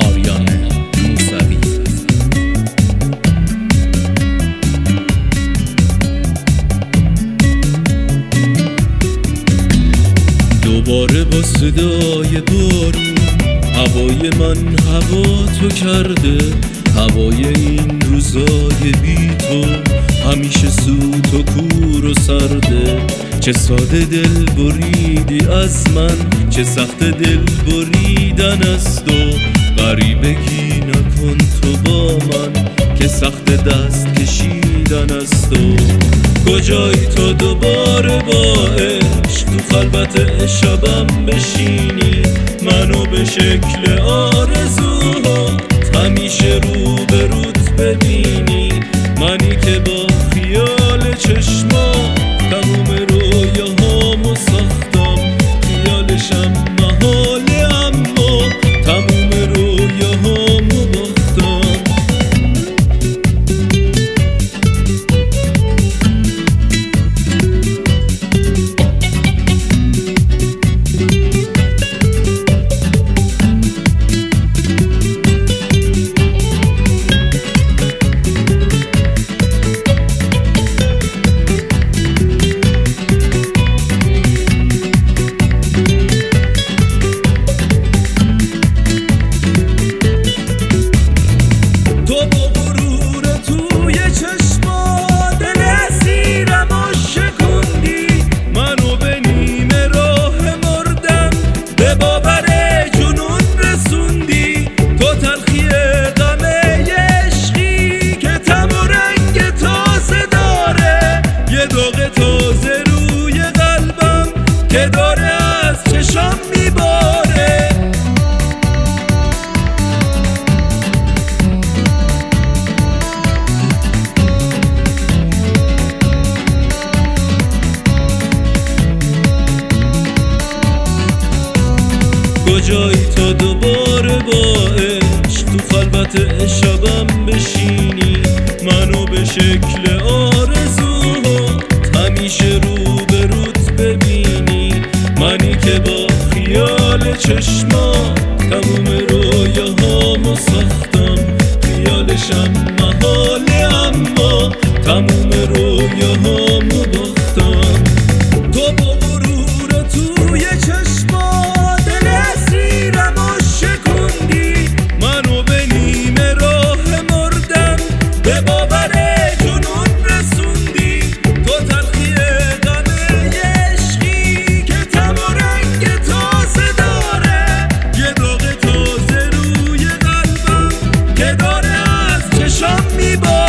آریان موسوی. دوباره با صدای بارون هوای من هوا تو کرده، هوای این روزای بی تو همیشه سوت و کور و سرده. چه ساده دل بریدی از من، چه سخت دل بریدن از تو. غریبگی نکن تو با من که سخت دست کشیدن از تو. کجایی تو دوباره با عشق تو خلوت شبم بشینی، منو به شکل آرزوهات همیشه رو به روت ببینی. منی که با خیال چشمام تموم رویاهامو ساختم، خیالشم محاله اما تموم رویاهامو باختم. که داره از چشم میباره. کجایی تا دوباره با عشق تو خلوت شبم بشینی، منو به شکل آرزوهات همیشه رو به روت ببینی. منی که با خیال چشمام تموم رویاهامو ساختم، خیالشم محاله اما تموم رویاهامو باختم. تو با غرور توی چشما دل اسیرمو شکوندی، منو به نیمه راه مردن به باور جنون رسوندی. تو تلخی غم عشقی که تم و رنگ تازه داره، یه داغ تازه روی قلبم که داره از چشم میباره.